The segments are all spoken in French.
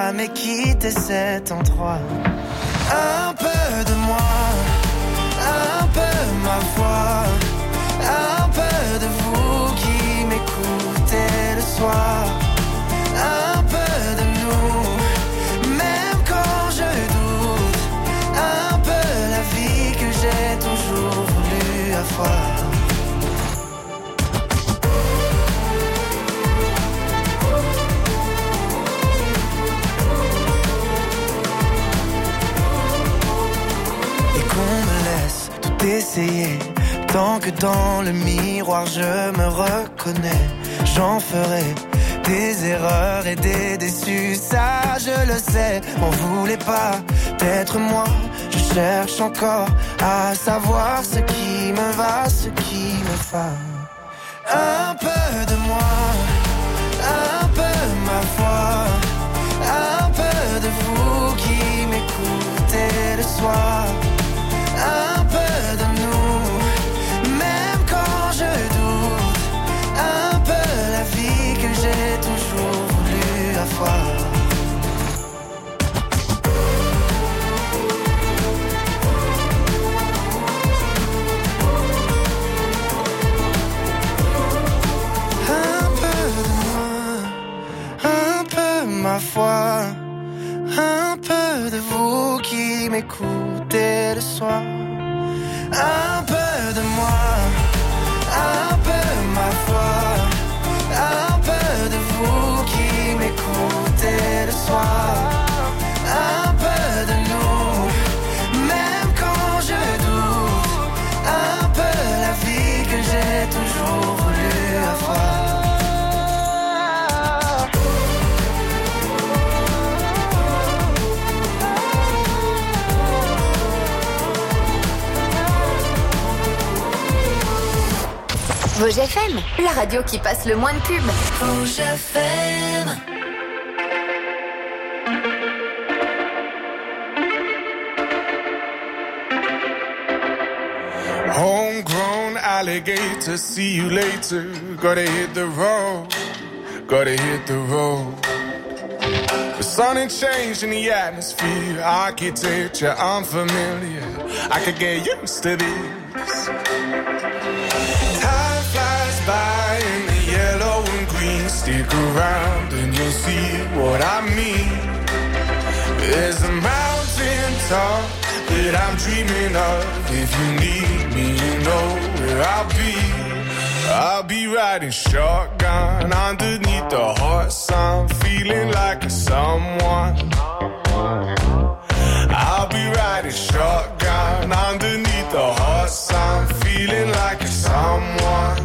jamais quitter cet endroit. Un peu de moi, un peu ma foi, un peu de vous qui m'écoutez le soir. Un peu de nous, même quand je doute. Un peu la vie que j'ai toujours voulu avoir. Et qu'on me laisse tout essayer, tant que dans le miroir je me reconnais. J'en ferai des erreurs et des déçus, ça je le sais. On voulait pas d'être moi, je cherche encore à savoir ce qui me va, ce qui me va. Un peu de moi, un peu ma foi, un peu de vous qui m'écoutez le soir. Un peu de nous, même quand je doute. Un peu la vie que j'ai toujours voulu avoir. Un peu de moi, un peu ma foi, un peu de vous qui m'écoutez le soir. Un peu de moi, un peu ma foi, un peu de vous qui m'écoutez le soir. Un peu de nous, même quand je doute. Un peu la vie que j'ai toujours voulu avoir. Rouge FM, la radio qui passe le moins de pub. Rouge FM. Homegrown alligator, see you later. Gotta hit the road, gotta hit the road. The sun ain't changed in the atmosphere, architecture unfamiliar. I could get used to this. By in the yellow and green, stick around and you'll see what I mean. There's a mountain top that I'm dreaming of. If you need me, you know where I'll be. I'll be riding shotgun underneath the hot sun, feeling like a someone. I'll be riding shotgun underneath the hot sun, feeling like a someone.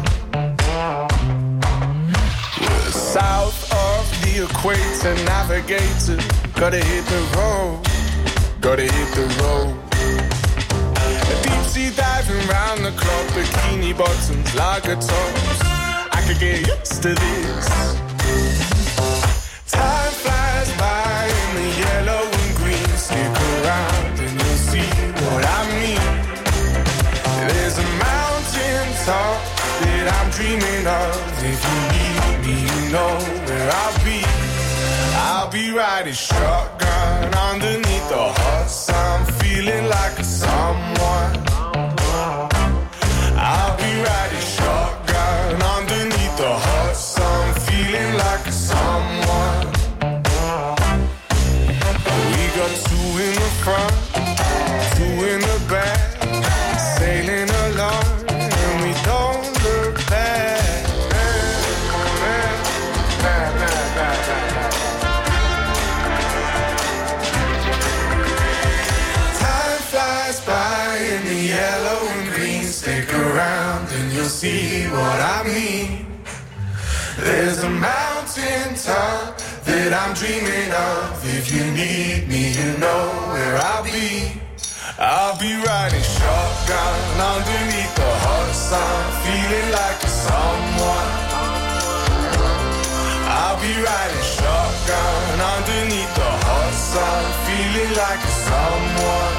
South of the equator, navigator, gotta hit the road, gotta hit the road. A deep sea diving round the clock, bikini bottoms, lager tops. I could get used to this. Time flies by in the yellow and green. Stick around and you'll see what I mean. There's a mountain top that I'm dreaming of. If you need me, you know where I'll be. I'll be riding shotgun underneath the hot sun, feeling like a someone. I'll be riding shotgun underneath the hot sun, feeling like a someone. We got two in the front, two in the back, sailing along, and we don't look back. Time flies by in the yellow and green. Stick around and you'll see what I mean. There's a mountain top that I'm dreaming of. If you need me, you know where I'll be. I'll be riding shotgun underneath the hot sun, feeling like a someone. I'll be riding shotgun underneath the hot sun, feeling like a someone.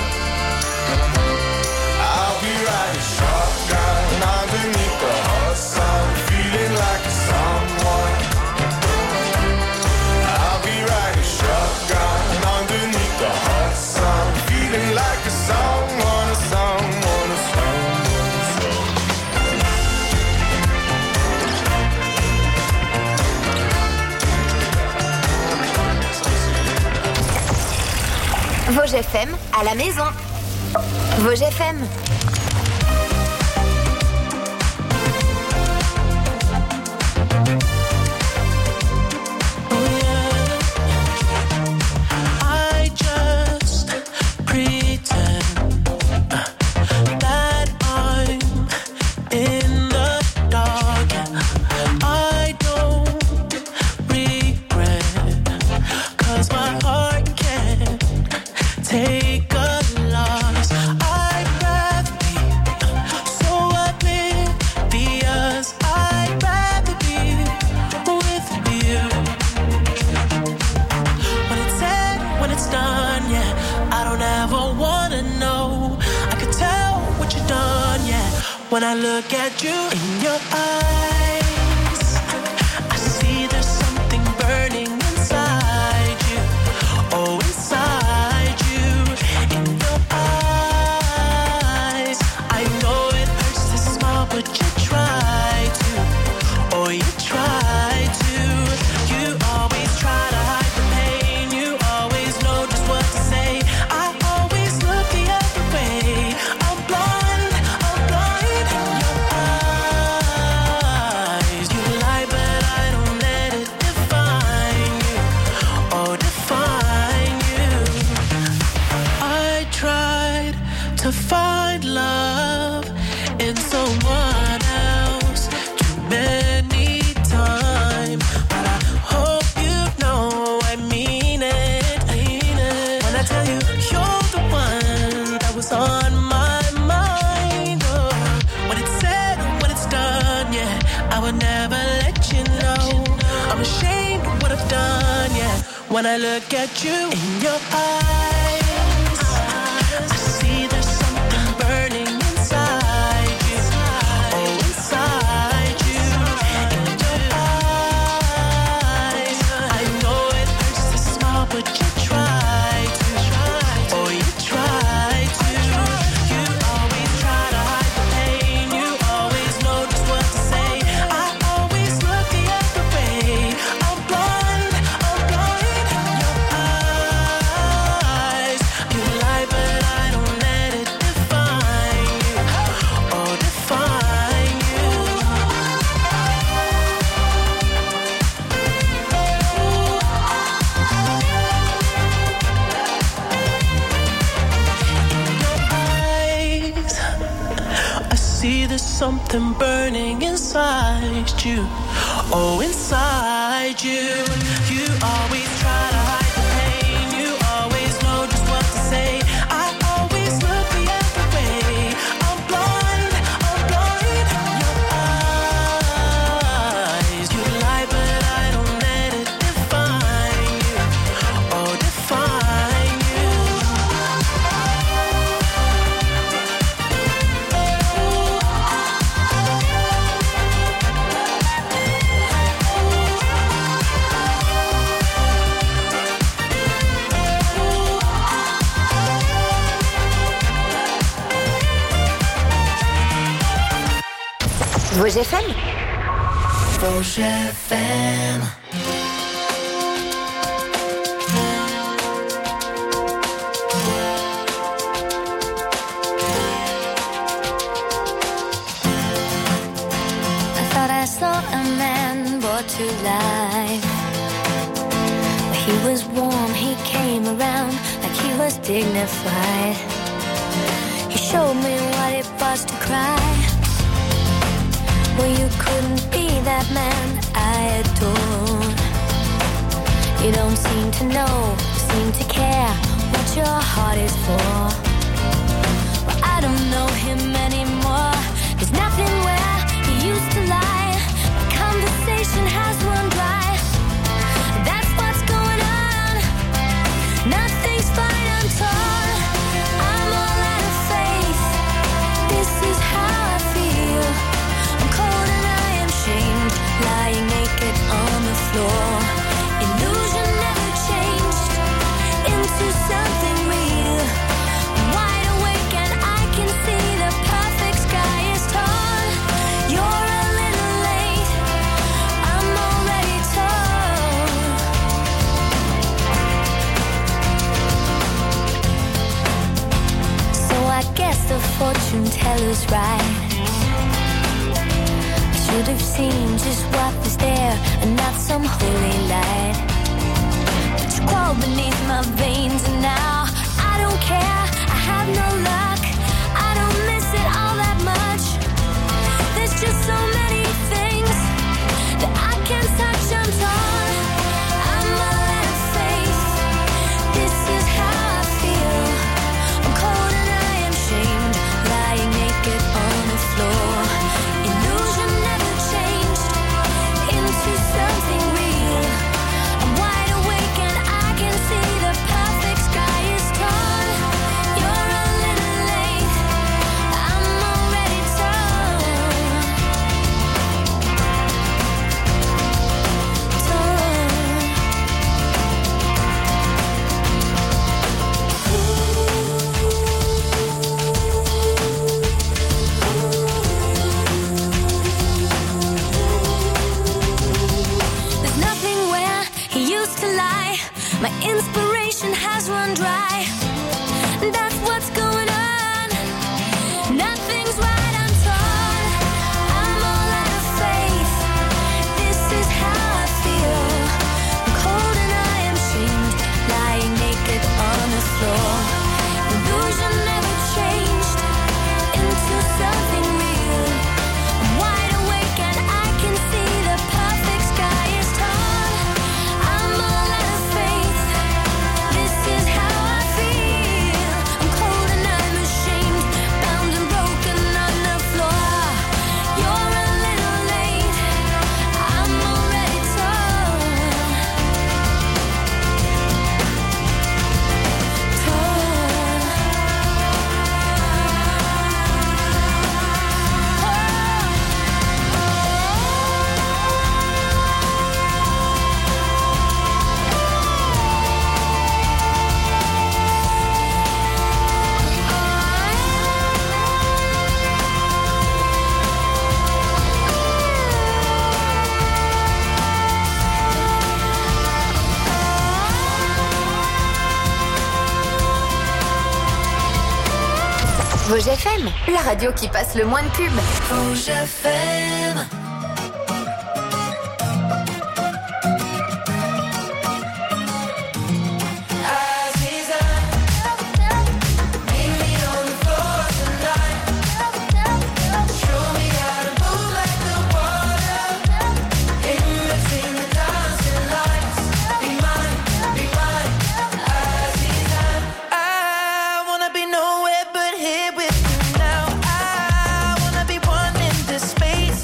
I'll be riding shotgun underneath the hot sun, feeling like a someone. I'll be riding shotgun Vosges FM à la maison. Vosges FM. When I look at you in your eyes, I see there's something burning inside you. Oh, inside you, in your eyes. I know it hurts to smile, but you try to. Oh, you try to. You always try to hide the pain. You always know just what to say. I always look the other way. I'm blind. To find love in someone else too many times, but I hope you know I mean it. When I tell you you're the one that was on my mind. Oh, when it's said and when it's done, yeah, I would never let you know. I'm ashamed of what I've done, yeah. When I look at you in your eyes, I see there's something burning inside you. Oh, inside you. In your eyes, I know it hurts to smile, but you try to. Oh, you try to. You always try to hide the pain. You always know just what to say. I always look the other way. I'm blind in your eyes. You lie, but I don't let it define you. Oh, define you. In your eyes, I see there's something burning inside you. Oh, inside you. You always try to hide the pain. You always know just what to say. I always look the other way. I'm blind in your eyes. You lie, but I don't let it define you. Oh, define you. Vosges FM. Vosges FM. I thought I saw a man brought to life. He was warm, he came around like he was dignified. He showed me what it was to cry. Well, you couldn't be that man I adore. You don't seem to know, seem to care what your heart is for. Well, I don't know him anymore. There's nothing where he used to lie. My conversation has run dry. That's what's going on. Nothing's fine, I'm torn. I'm all out of faith. This is how I feel. I'm cold and I am shamed, lying naked on the floor. Illusion never changed into something real. I'm wide awake and I can see the perfect sky is torn. You're a little late, I'm already torn. feels right. I should have seen just what was there and not some holy light. But you crawled beneath my veins and now I don't care, I have no luck. I don't miss it all that much. There's just so many things that I can't touch. I'm torn, I'm all out of faith. This is how I feel. I'm cold and I am shamed, lying naked on the floor. Illusion never changed into something real. I'm wide awake and I can see the perfect sky is torn. You're a little late, I'm already torn. There's nothing where he used to lie. My inspiration has run dry. That's what's going on. Nothing's right, I'm torn. I'm all out of faith. This is how I feel. I'm cold and I am shamed, lying naked on the floor. Illusion never changed into something real. I'm wide awake and I can see the perfect sky is torn. I'm all out of faith. This is how I feel. I'm cold and I'm ashamed, bound and broken on the floor. You're a little late, I'm already torn. Rouge FM, la radio qui passe le moins de pub. Rouge FM. I wanna be nowhere but here with you now. I wanna be one in this space.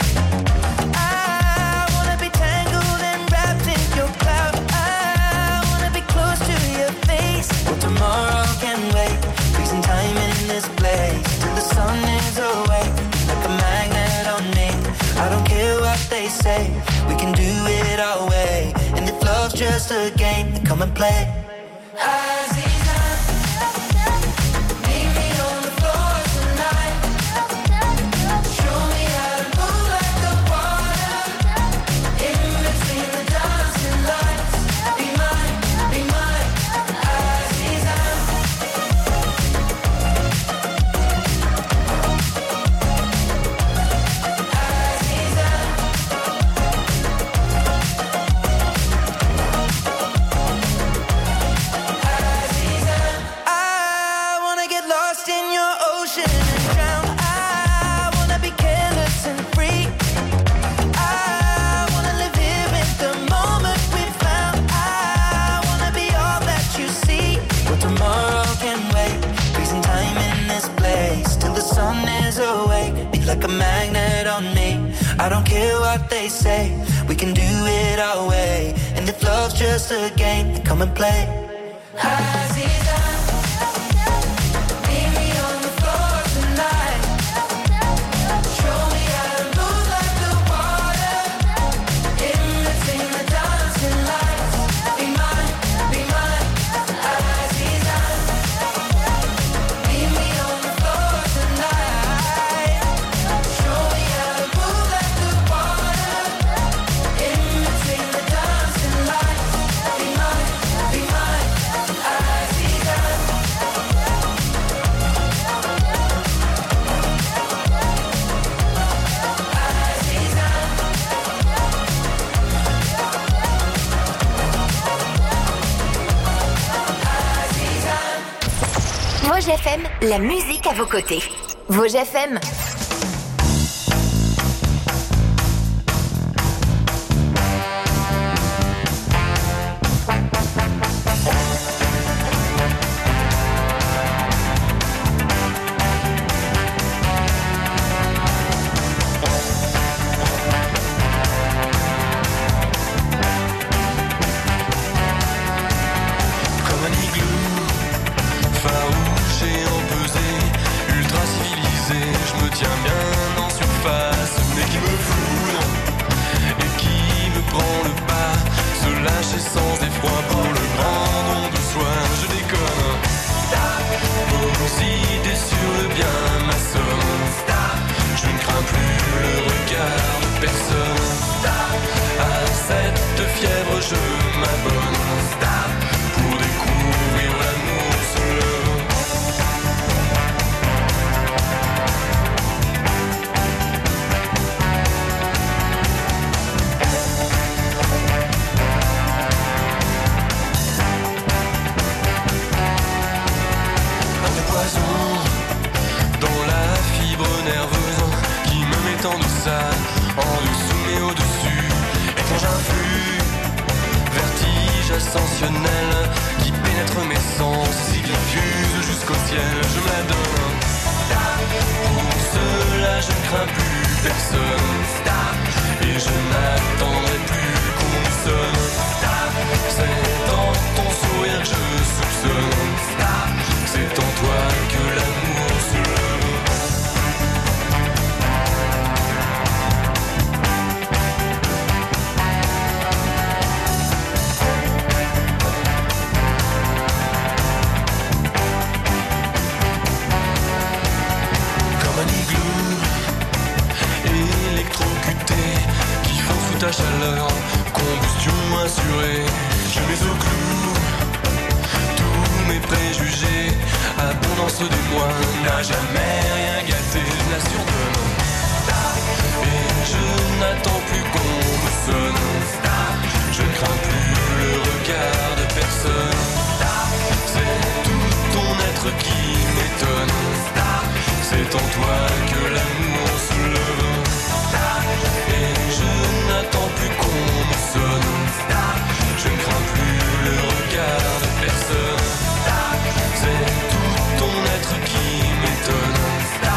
I wanna be tangled and wrapped in your cloud. I wanna be close to your face. Well, tomorrow can wait. Freezing time in this place till the sun is awake, like a magnet on me. I don't care what they say, we can do it our way. And if love's just a game, then come and play. I wanna get lost in your ocean and drown. I wanna be careless and free. I wanna live here in the moment we found. I wanna be all that you see. Well, tomorrow can wait. Freezing time in this place till the sun is awake. Be like a magnet on me. I don't care what they say, we can do it our way. And if love's just a game, then come and play. Be mine, be mine. Vosges FM, la musique à vos côtés. Vosges FM.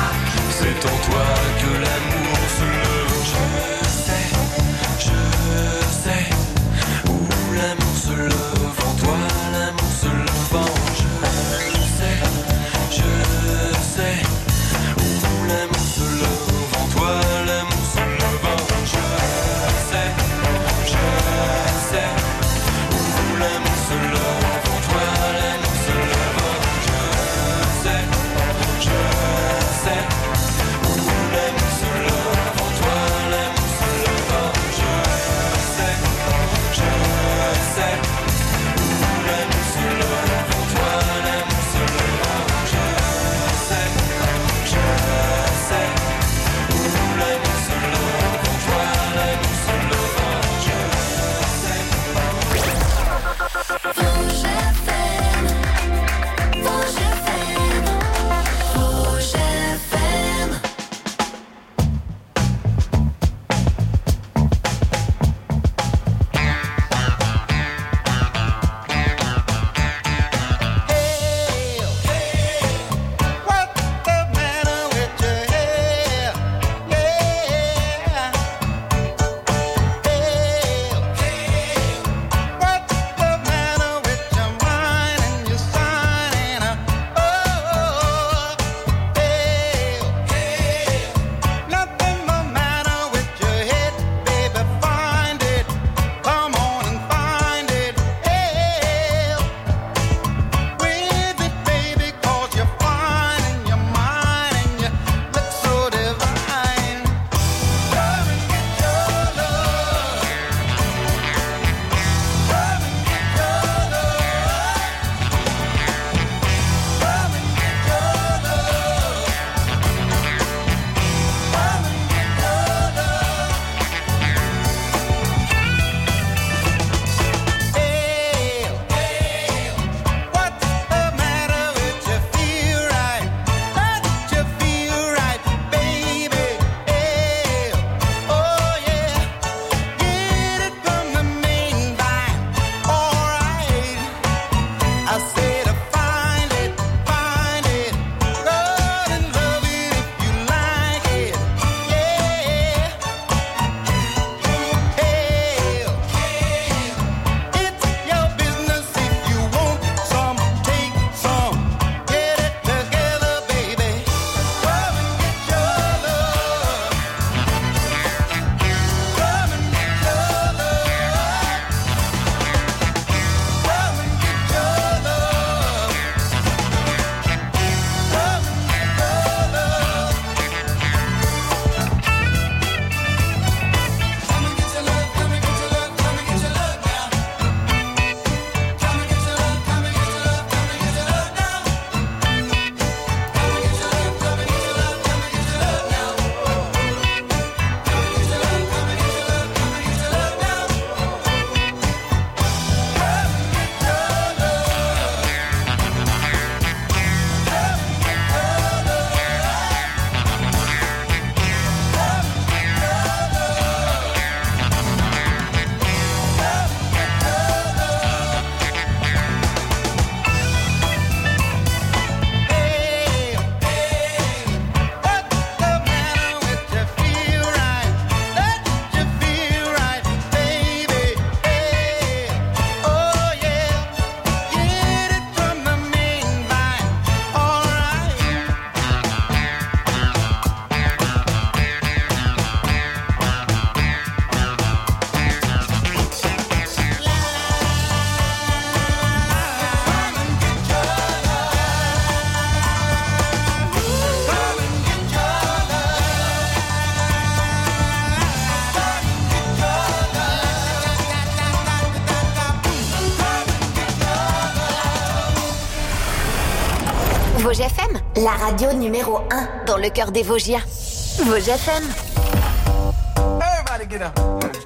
C'est en toi que l'amour se lève. Je Vosges FM, la radio numéro 1 dans le cœur des Vosgiens. Vosges FM. Everybody get up.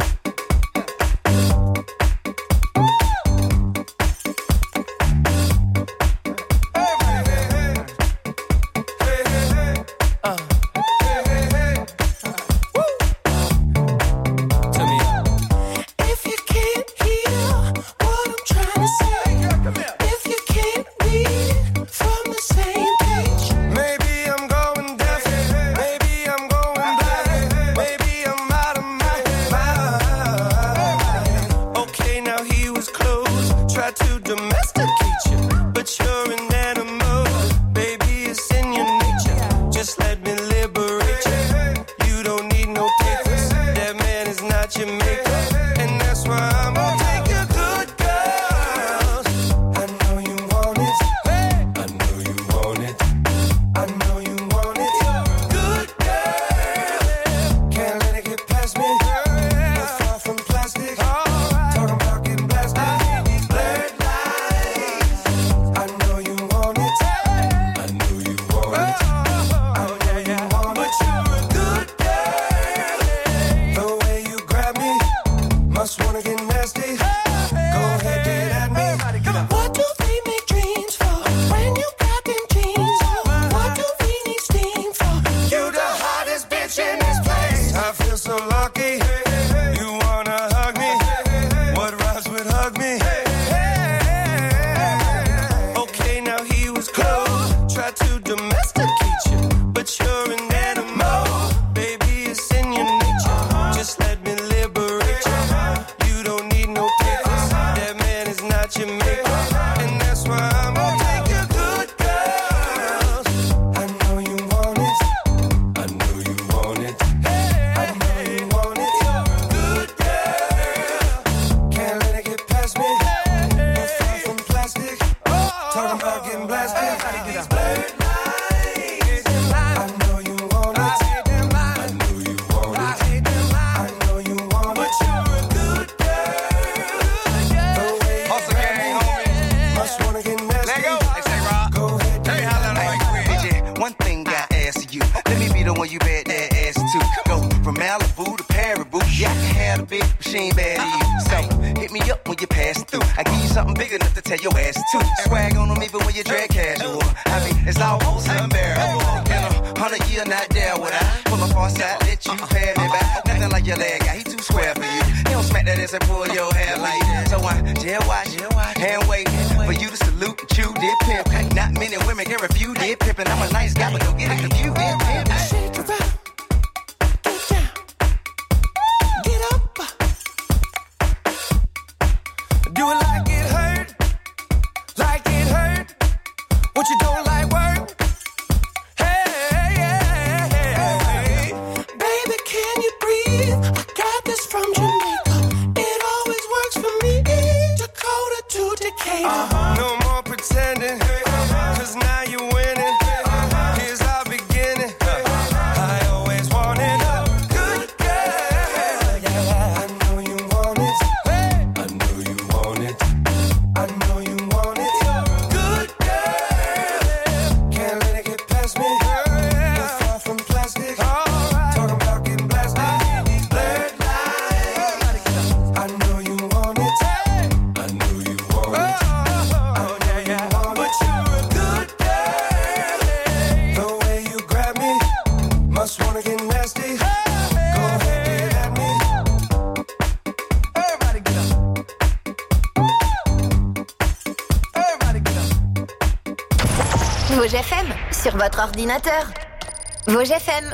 Vosges FM, sur votre ordinateur. Vosges FM.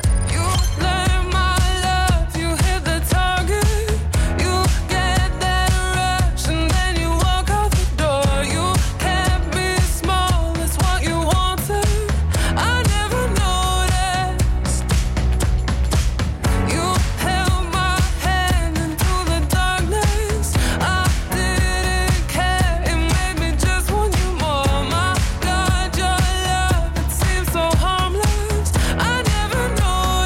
Know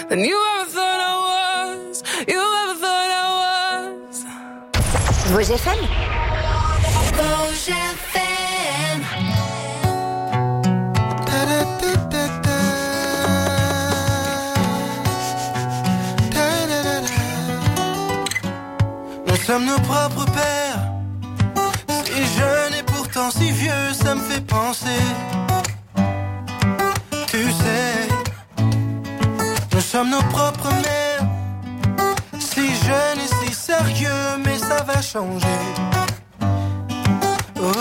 than you ever thought I was. You ever thought I was. Vosges FM. Vosges FM. Nous sommes nos propres pères. Si jeune et pourtant si vieux, ça me fait penser. Tu sais, nous sommes nos propres mères. Si jeune et si sérieux, mais ça va changer. Oh,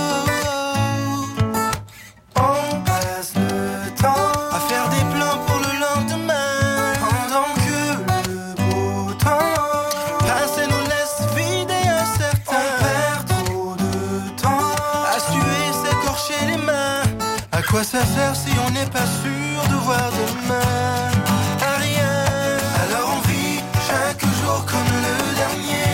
on passe le temps à faire des plans pour le lendemain, pendant que le beau temps passe et nous laisse vides et incertains. On perd trop de temps à suer, s'écorcher les mains. À quoi ça sert si on n'est pas sûr de voir demain? À rien. Alors on vit chaque jour comme le dernier.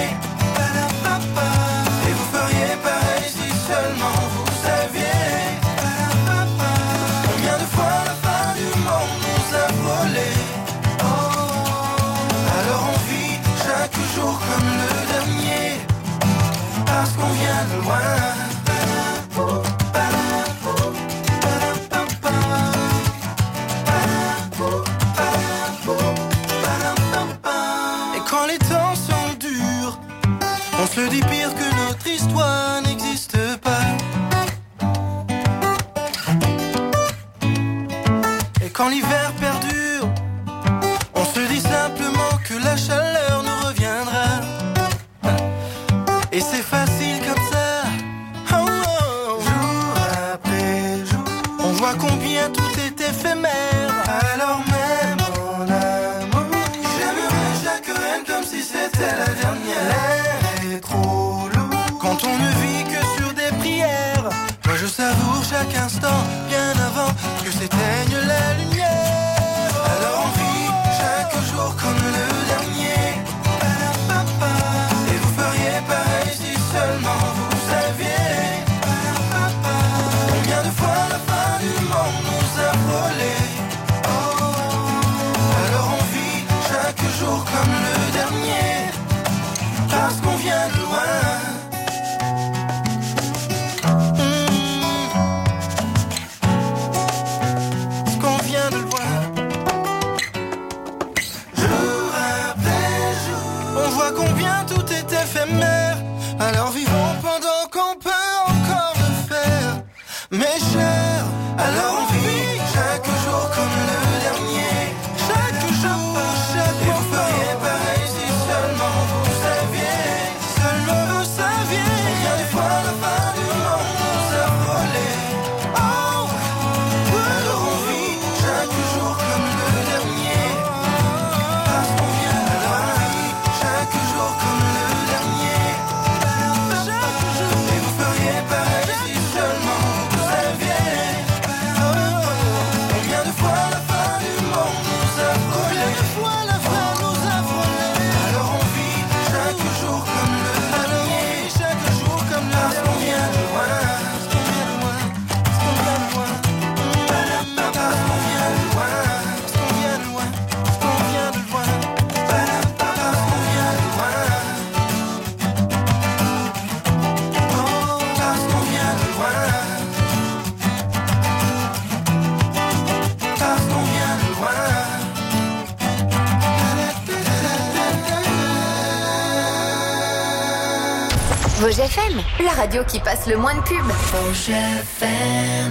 Et vous feriez pareil si seulement vous saviez. Combien de fois la fin du monde nous a volé. Alors on vit chaque jour comme le dernier, parce qu'on vient de loin. Et quand les temps sont durs, on se dit pire que notre histoire n'existe pas. Et quand l'hiver perdure, on se dit simplement que la chaleur nous reviendra. Et c'est facile comme ça. Oh, oh. Jour après jour, on voit combien tout est éphémère. Alors même en amour, j'aimerais chaque reine comme si c'était la dernière. L'air est trop lourd quand on ne vit que sur des prières. Moi je savoure chaque instant bien avant que s'éteigne la lumière. Alors on vit chaque jour comme le dernier. Et vous feriez pareil si seulement vous saviez. Combien de fois la fin du monde nous a volé. Alors on vit chaque jour comme le dernier, parce qu'on vient de loin. Parce qu'on vient de loin. Jour après jour, on voit combien tout est éphémère. Alors vivons pendant qu'on peut encore le faire. Mes chers, alors on vit chaque jour comme le dernier. Chaque jour, chaque jour. Et vous feriez pareil si seulement vous saviez. Seulement vous saviez. Combien de fois la fin du monde nous a volé. Alors on vit chaque jour comme le dernier, parce qu'on vient de loin. Chaque jour comme le dernier. Et vous feriez pareil si seulement vous saviez. Combien de fois la fin du monde nous a volé. Alors on vit chaque jour comme le dernier. Chaque jour comme le dernier. Parce qu'on vient de loin. Parce qu'on vient de loin. Parce qu'on vient de loin. Parce qu'on vient de loin. Parce qu'on vient de loin. Parce qu'on vient de loin. Parce qu'on vient de loin. Parce qu'on vient de loin. Parce qu'on vient de loin. Vosges FM, la radio qui passe le moins de pubs. Vosges FM.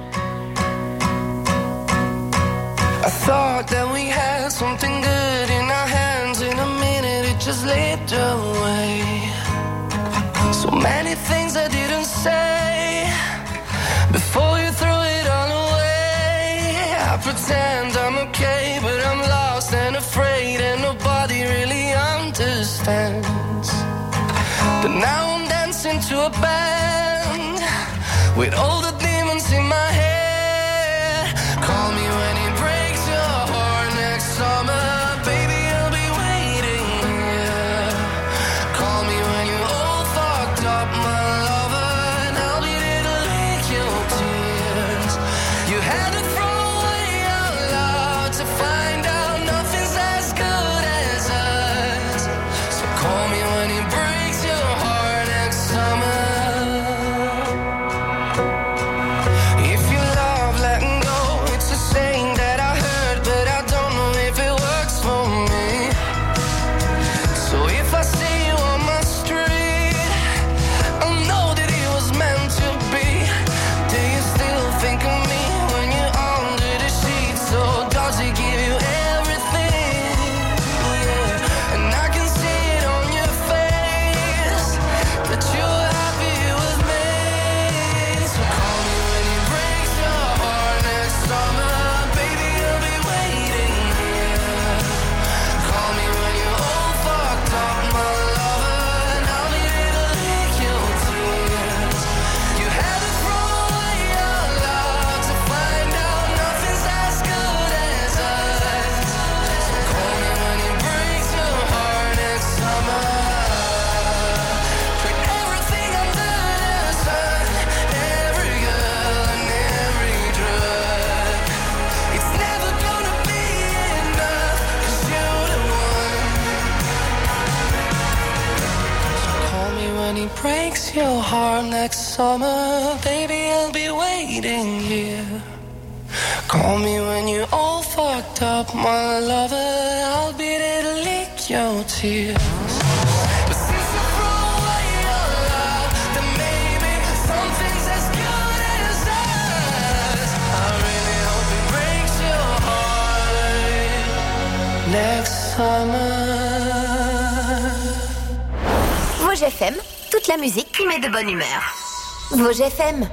I thought that we had something good in our hands. In a minute it just slipped away. So many things I didn't say before you threw it all away. I pretend I'm okay, but I'm lost and afraid, and nobody really understands. But now I'm dancing to a band with all the demons in my head. Call me when it breaks your heart next summer, baby, I'll be waiting here. Call me when you're all fucked up, my lover, and I'll be there to lick your tears. You had to throw away our love to find out nothing. your heart next summer, baby, I'll be waiting here. Call me when you're all fucked up, my lover, I'll be there to lick your tears. But since I throw away your love, then maybe something's as good as us. I really hope it breaks your heart next summer. Vosges FM, toute la musique qui met de bonne humeur. Vosges FM.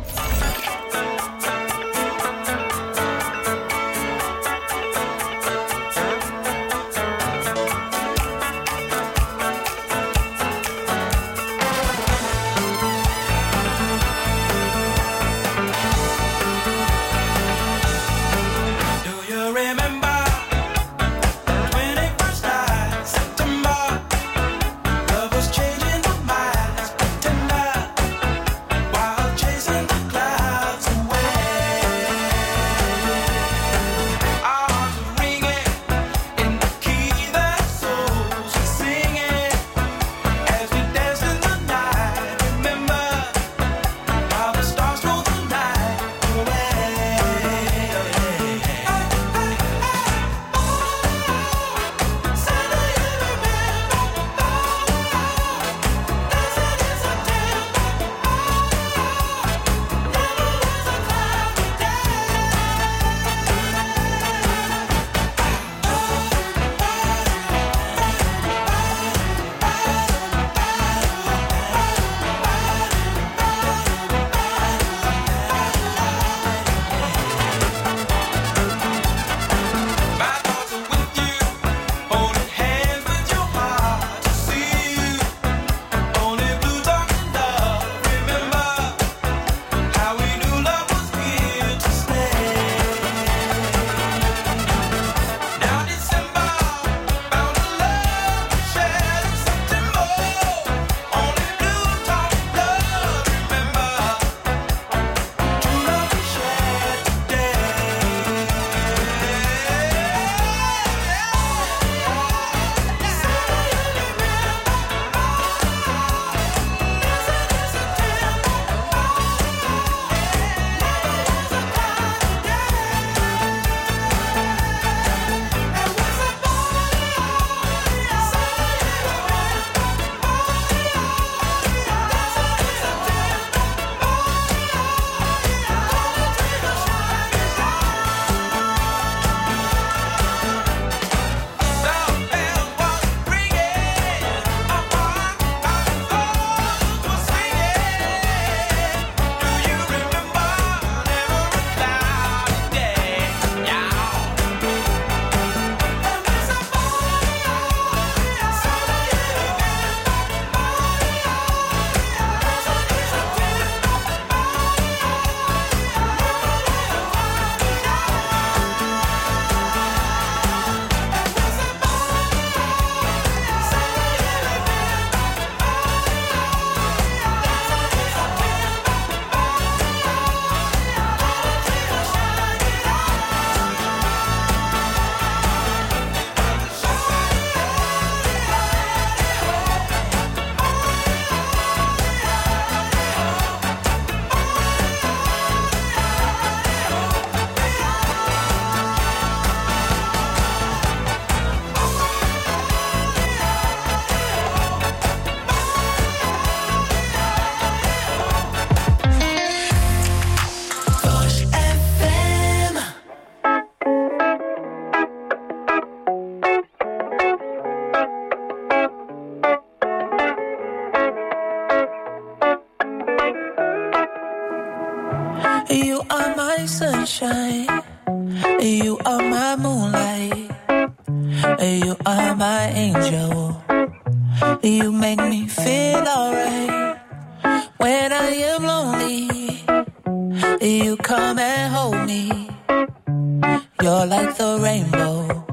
You are my sunshine, you are my moonlight, you are my angel. You make me feel alright. When I am lonely, you come and hold me. You're like the rainbow,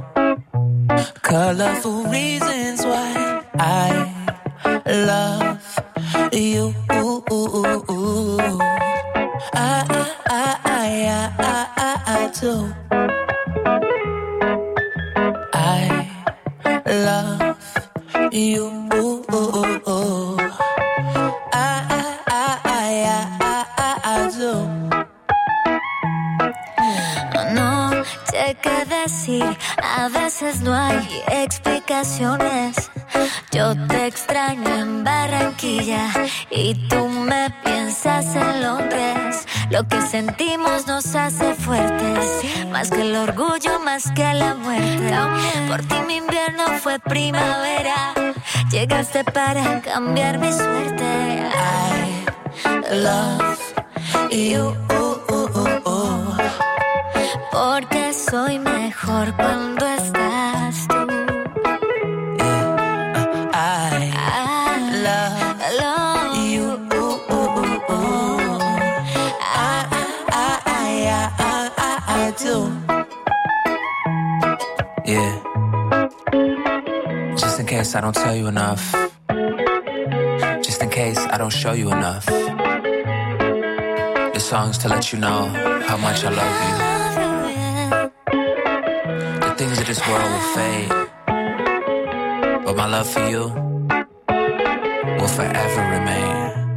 colorful reasons why I love you. I do. I love you. decir, a veces no hay explicaciones. Yo te extraño en Barranquilla y tú me piensas en Londres. Lo que sentimos nos hace fuertes, más que el orgullo, más que la muerte. Por ti mi invierno fue primavera, llegaste para cambiar mi suerte. I love you, porque soy mejor cuando estás tú. I love you. I do. Yeah. Just in case I don't tell you enough. Just in case I don't show you enough. This song's to let you know how much I love you. The things of this world will fade, but my love for you will forever remain.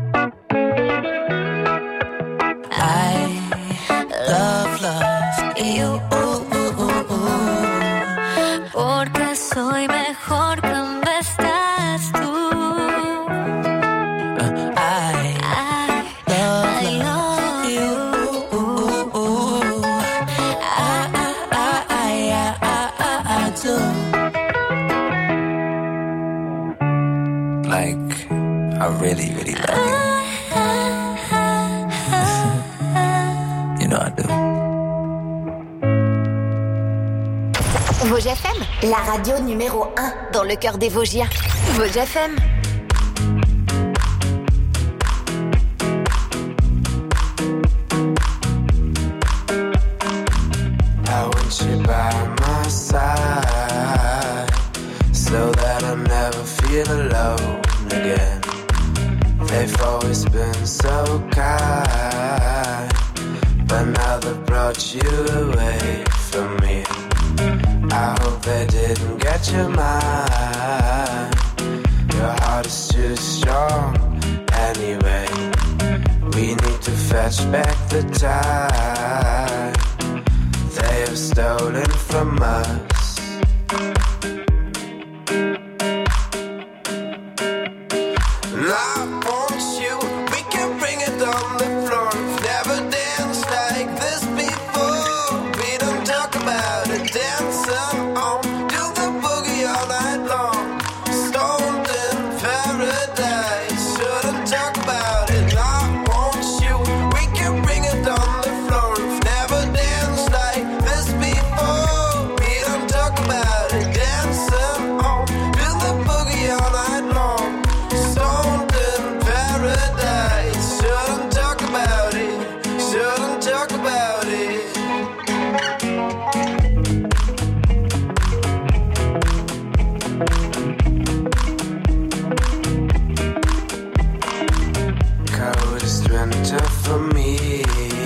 I love you, porque soy mejor cuando estás tú. I love you. I do. Like, I really, really love you. You know I do. Vosges FM, la radio numéro 1 dans le cœur des Vosgiens. Vosges FM. I want you by my side, so that I never feel alone again. They've always been so kind, but now they've brought you away from me. I hope they didn't get your mind. Your heart is too strong anyway. We need to fetch back the time they have stolen from us. And I want you, we can bring it on the floor. Never danced like this before. We don't talk about it, dancing on, do the boogie all night long. Stoned in paradise, shouldn't talk about it. I want you, we can bring it on the floor. Never danced like this before. We don't talk about it, dancing on, do the boogie all night long. Stoned in paradise, shouldn't talk about it, shouldn't talk about it. Coldest winter for me,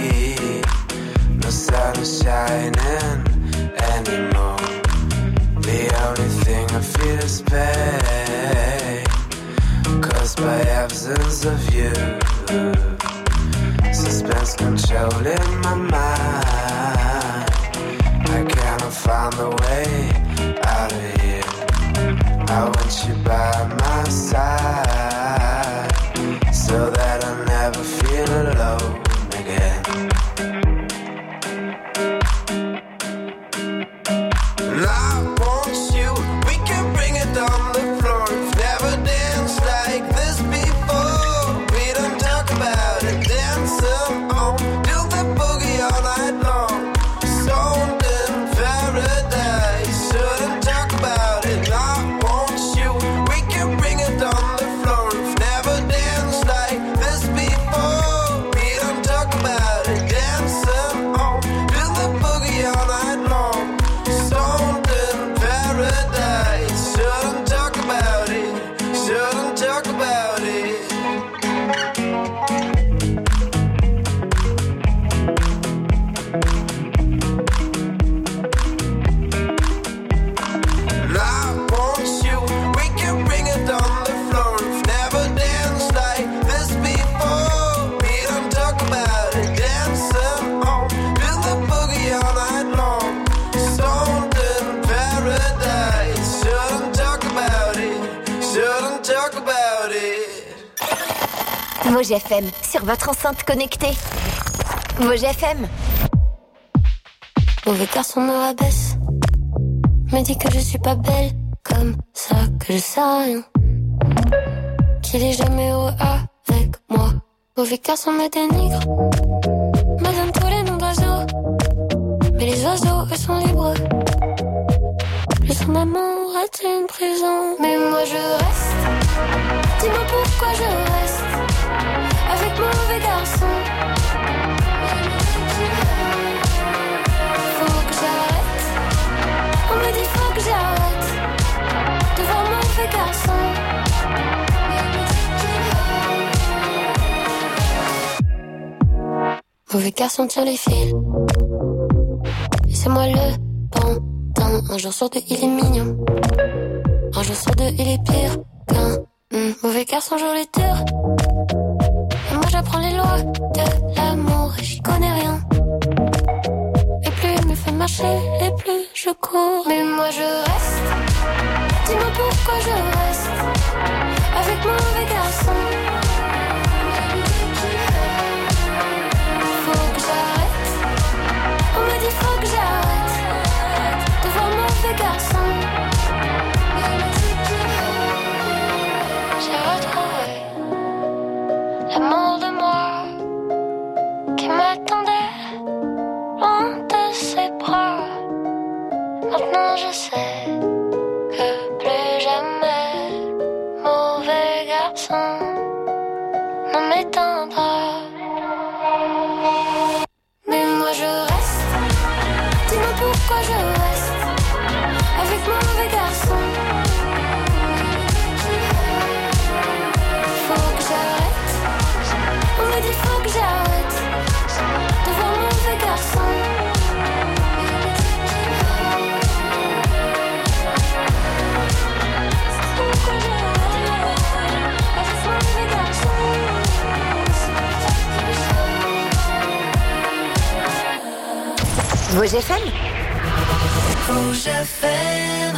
no sun is shining anymore. The only thing I feel is pain, caused by absence of you. Suspense controlling my mind, I cannot find the way out of here. I want you by my side, so that I never feel alone again. And I want you, we can bring it on the floor. Never danced like this before. We don't talk about it, dancing on, do the boogie all night long. Stoned in paradise, shouldn't talk about it. I want you, we can bring it on the floor. Never danced like this before. We don't talk about it, dancing on, do the boogie all night long. Stoned in Vosges FM, sur votre enceinte connectée. Vosges FM. Mauvais garçon me rabaisse, me dit que je suis pas belle, comme ça que je sais rien, qu'il est jamais heureux avec moi. Mauvais garçon me dénigre, me donne tous les noms d'oiseaux, mais les oiseaux eux sont libres. Le son d'amour est une prison, mais moi je reste. Dis-moi pourquoi je reste avec mon mauvais garçon. Faut que j'arrête. On me dit faut que j'arrête de voir mon mauvais garçon. Mauvais garçon tire les fils, et c'est moi le pendant. Un jour sur deux il est mignon, un jour sur deux il est pire qu'un mauvais garçon joue les durs. Et moi j'apprends les lois de l'amour et j'y connais rien. Et plus il me fait marcher et plus je cours. Mais moi je reste. Dis-moi pourquoi je reste avec mon mauvais garçon. Faut que j'arrête. On me dit faut que j'arrête de voir mon mauvais garçon. J'ai retrouvé l'amour de moi qui m'attendait loin de ses bras. Maintenant je sais que plus jamais mauvais garçon ne m'éteindra. Mais moi je reste. Dis-moi pourquoi je reste avec mon mauvais garçon. Faut que j'arrête. On me dit faut que j'arrête de voir mon mauvais garçon. Pourquoi j'arrête avec mon mauvais garçon. Vosges FM. Vosges FM.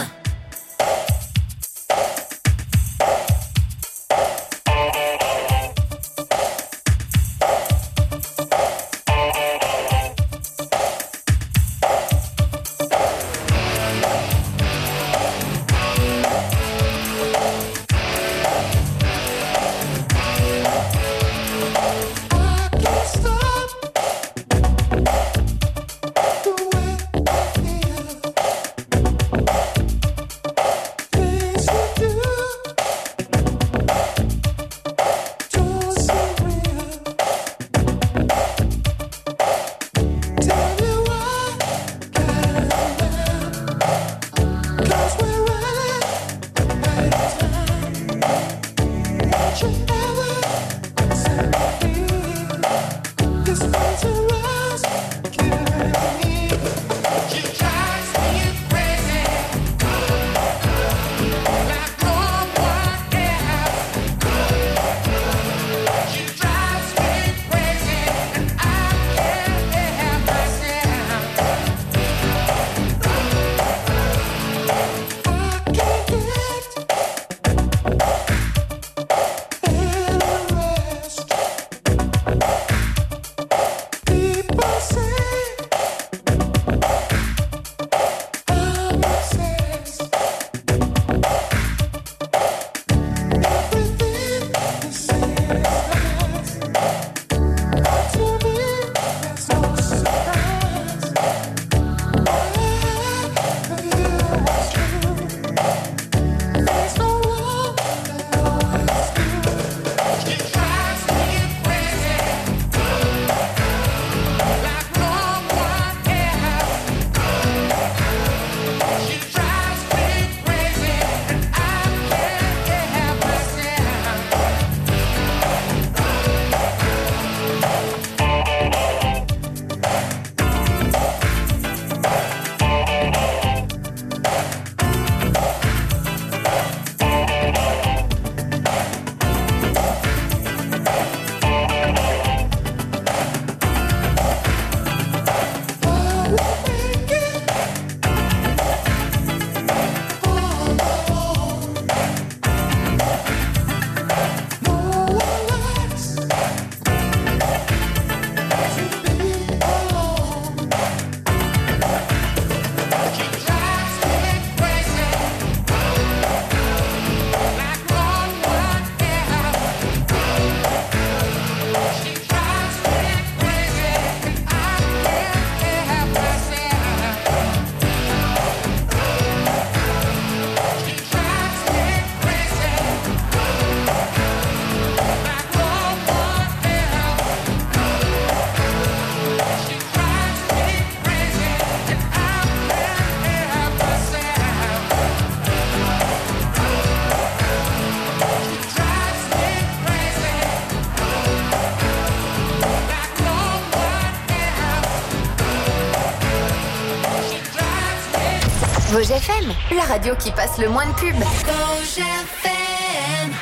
Vosges FM, la radio qui passe le moins de pubs. Vosges FM.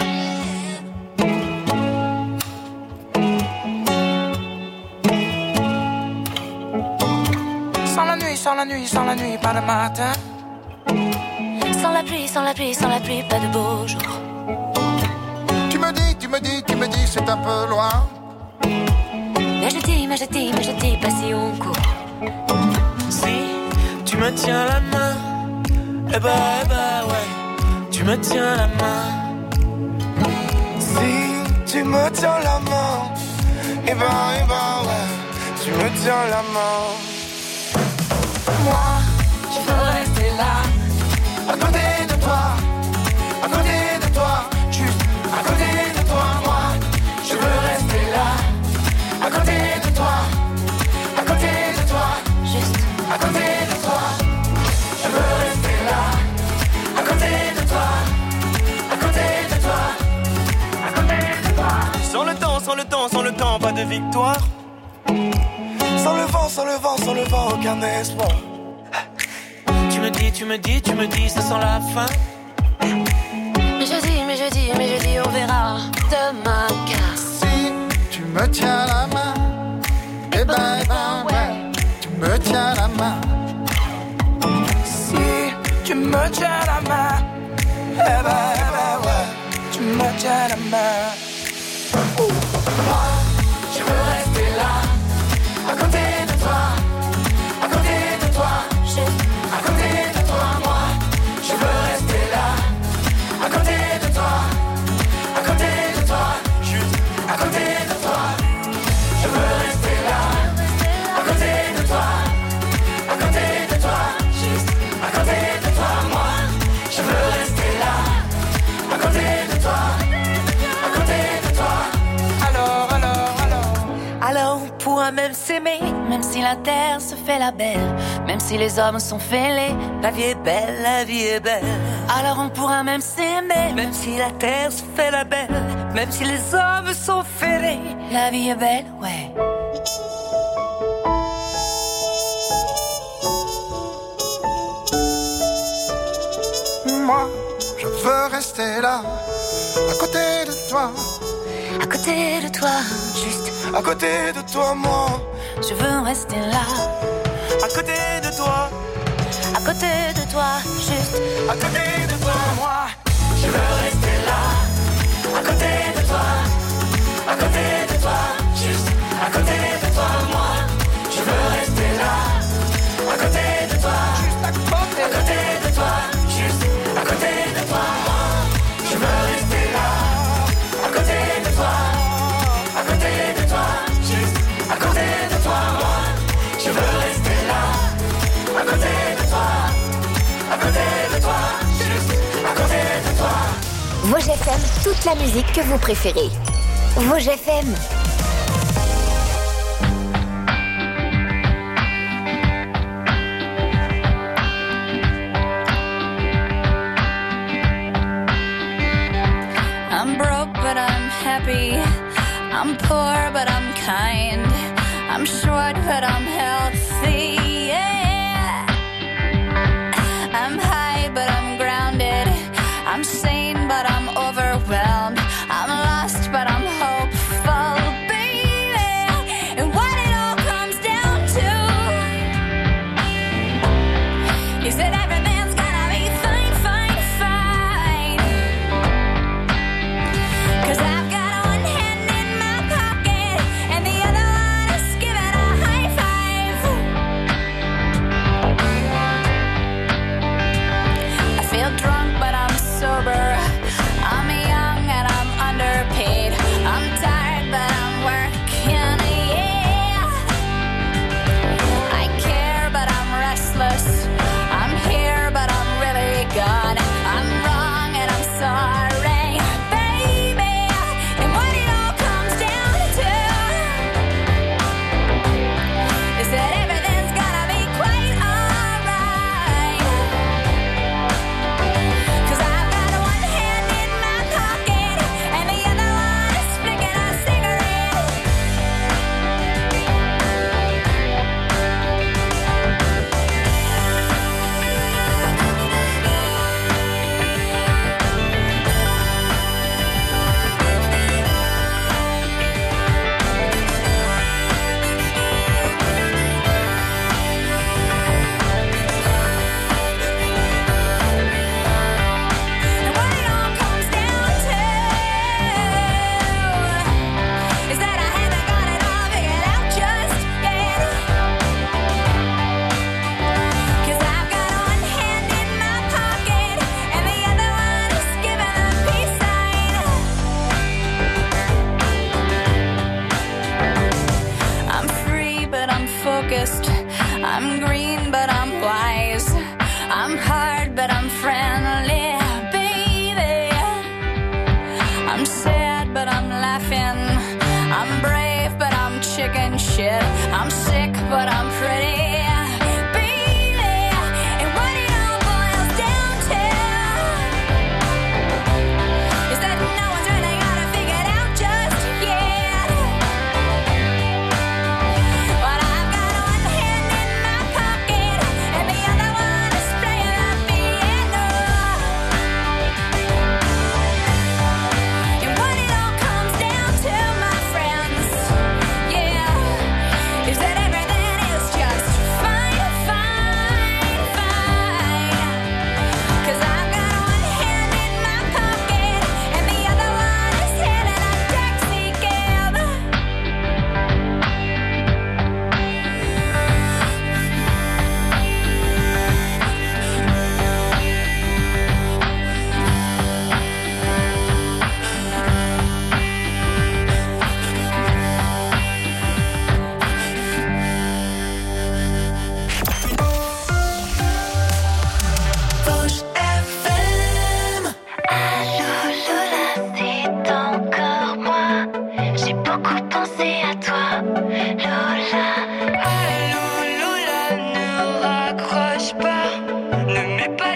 Sans la nuit, sans la nuit, sans la nuit, pas de matin. Sans la pluie, sans la pluie, sans la pluie, pas de beau jour. Tu me dis, c'est un peu loin. Mais je dis, pas si on court. Si tu me tiens la main, eh bah ouais, tu me tiens la main. Si tu me tiens la main, eh ben ouais, tu me tiens la main. Moi, je veux rester là, à côté de toi, juste à côté de toi. Moi, je veux rester là, à côté de toi, Juste à côté de toi. Je veux rester là, à côté de toi, Sans le temps, pas de victoire. Sans le vent, aucun espoir. Tu me dis, ça sent la fin. Mais je dis, on verra demain. Car Si tu me tiens la main, eh ben ouais, tu me tiens la main. Si tu me tiens la main, eh ben ouais, tu me tiens la main. Moi, je veux rester là, à côté de toi, juste à côté de toi. Moi, je veux rester là, à côté de toi, juste à côté de toi. Je veux rester là, à côté de toi, juste à côté de toi. Moi, je veux rester là, à côté de toi, Alors on pourra même s'aimer, même si la terre se fait la belle, même si les hommes sont fêlés, la vie est belle, la vie est belle. Alors on pourra même s'aimer, même si la terre se fait la belle, même si les hommes sont fêlés, la vie est belle, ouais. Moi, je veux rester là, à côté de toi, À côté de toi, juste, À côté de toi, moi. je veux rester là. à côté de toi, À côté de toi, juste, à côté de toi. Moi, je veux rester là, à côté de toi, juste à côté de toi. Moi, je veux rester là, à côté de toi, juste à côté de toi, juste à côté de toi. Moi, je veux rester là, à côté de toi, juste à côté de toi. Moi, je veux rester là, à côté de toi, juste à côté de toi. Vosges FM, toute la musique que vous préférez. Vosges FM. I'm broke but I'm happy, I'm poor but I'm kind, I'm short but I'm healthy, yeah. I'm high but I'm grounded, I'm sane but I'm overwhelmed, I'm lost but I'm hopeful, baby. And what it all comes down to is that every man's gotta be fine, fine, fine. 'Cause I've got one hand in my pocket and the other one is giving a high five. but I'm friends